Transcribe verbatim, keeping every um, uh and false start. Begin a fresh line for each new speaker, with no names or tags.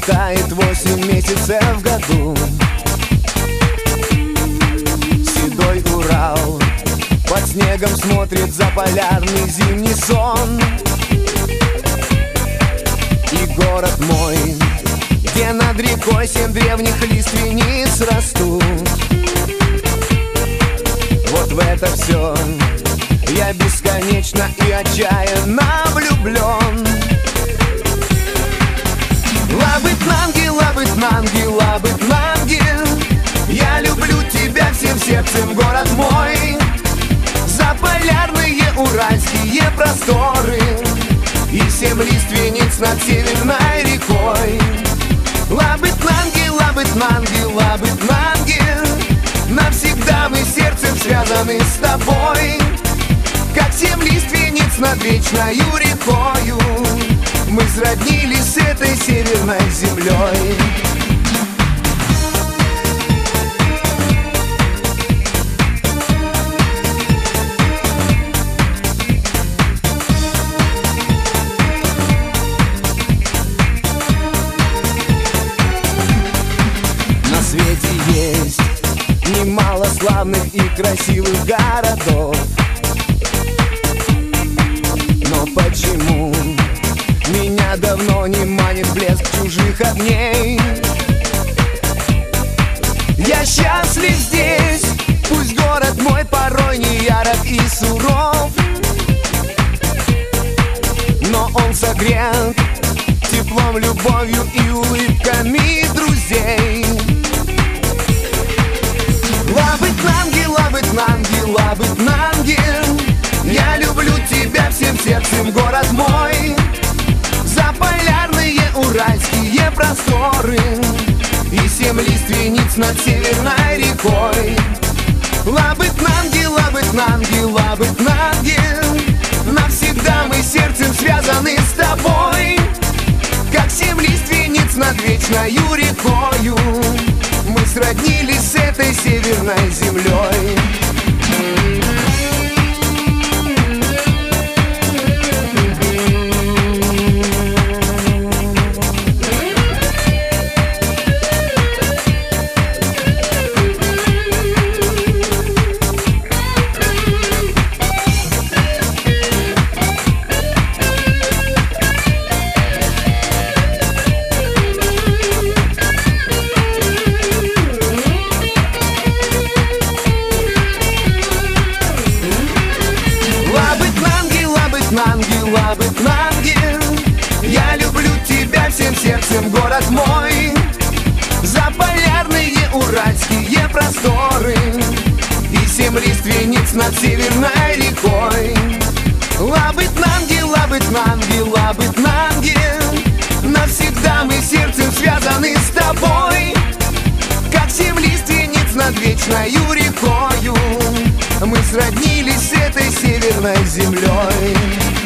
светает восемь месяцев в году. Седой Урал под снегом смотрит за полярный зимний сон. И город мой, где над рекой семь древних лиственниц растут. Вот в это все я бесконечно и отчаянно влюблен. Лабытнанги, лабытнанги, лабытнанги, я люблю тебя всем сердцем, город мой. Заполярные уральские просторы и семь лиственниц над северной рекой. Лабытнанги, лабытнанги, лабытнанги, навсегда мы сердцем связаны с тобой. Как семь лиственниц над вечною рекою, мы сроднились с этой северной землей. На свете есть немало славных и красивых городов, но почему меня давно не манит блеск чужих огней? Я счастлив здесь, пусть город мой порой не ярок и суров, но он согрет теплом, любовью и улыбками друзей. Лабытнанги, лабытнанги, лабытнанги, я люблю тебя всем сердцем, город мой. Заполярные уральские просторы и семь лиственниц над северной рекой. Лабытнанги, лабытнанги, лабытнанги, навсегда мы сердцем связаны с тобой. Как семь лиственниц над вечною рекою, мы сроднились с этой северной землей. Лабытнанги, лабытнанги, я люблю тебя всем сердцем, город мой. Заполярные уральские просторы и семь лиственниц над северной рекой. Лабытнанги, лабытнанги, лабытнанги, навсегда мы сердцем связаны с тобой. Как семь лиственниц над вечною рекою, мы сроднились с этой северной землей.